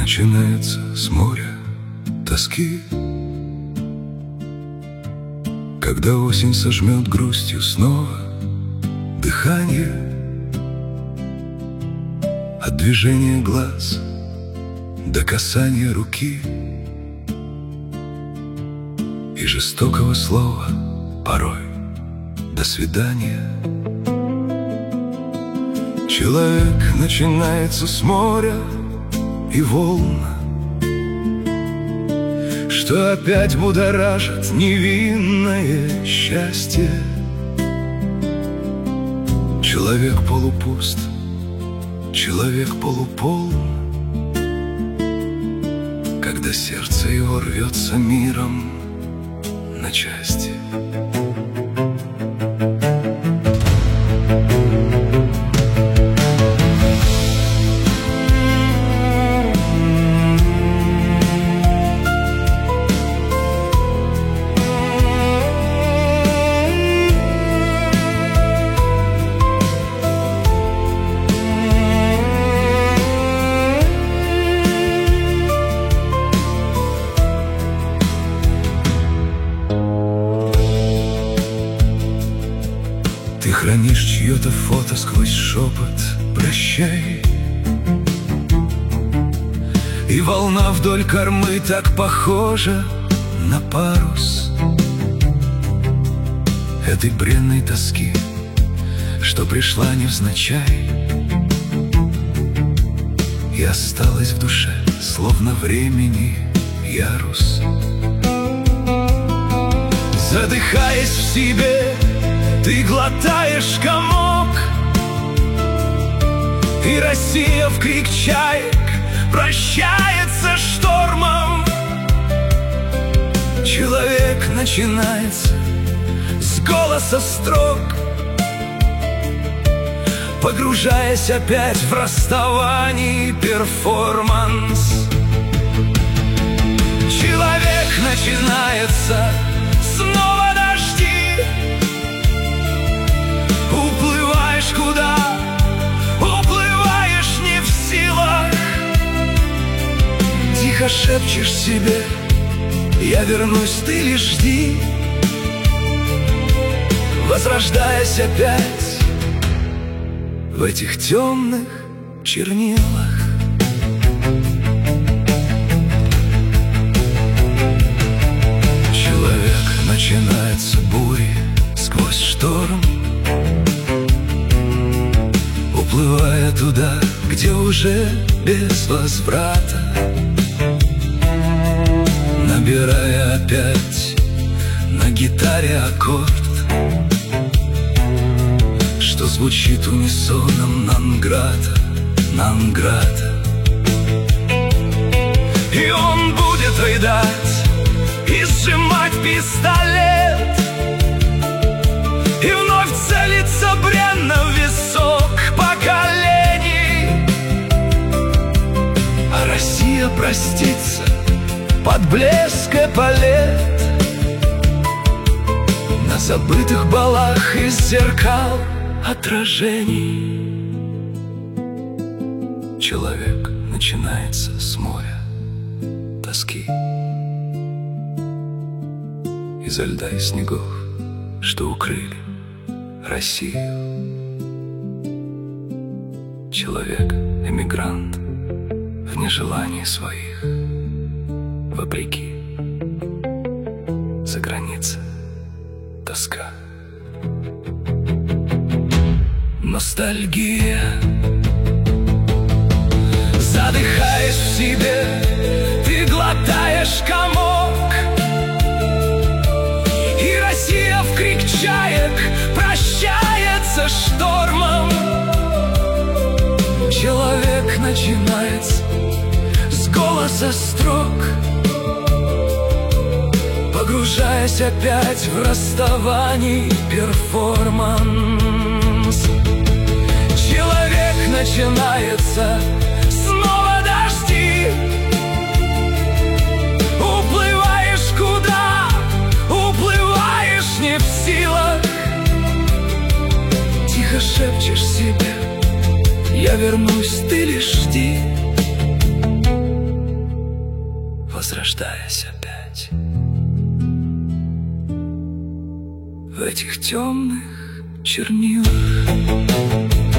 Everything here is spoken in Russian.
начинается с моря тоски, когда осень сожмет грустью снова дыхание, от движения глаз до касания руки и жестокого слова порой «до свидания». Человек начинается с моря и волн, что опять будоражит невинное счастье. Человек полупуст, человек полуполн, когда сердце его рвется миром на части. Ты хранишь чье-то фото сквозь шепот «прощай», и волна вдоль кормы так похожа на парус этой бренной тоски, что пришла невзначай и осталась в душе, словно времени ярус. Задыхаясь в себе, ты глотаешь комок, и Россия в крик чаек прощается штормом. Человек начинается с голоса строк, погружаясь опять в расставание перформанс. Человек начинается снова дожди. Уплываешь куда? Уплываешь не в силах. Тихо шепчешь себе: я вернусь, ты лишь жди. Возрождаясь опять в этих темных чернилах. Человек начинается бурей сквозь шторм, уплывая туда, где уже без возврата, набирая опять на гитаре аккорд, что звучит унисоном Нонграта, Нонграта. И он будет рыдать и сжимать пистолет, и вновь целится бренно в висок поколений. А Россия простится под блеск эполет на забытых балах из зеркал отражений. Человек начинается с моря тоски, изо льда и снегов, что укрыли Россию. Человек — эмигрант в нежелании своих, вопреки. За границей тоска, ностальгия. Задыхаясь в себе, ты глотаешь комок, и Россия в крик чаек прощается штормом. Человек начинается с голоса строк, погружаясь опять в расставание перформанс. Человек начинается снова дожди. Уплываешь куда? Уплываешь не в силах. Тихо шепчешь себе: я вернусь, ты лишь жди. возрождаясь опять. В этих темных чернилах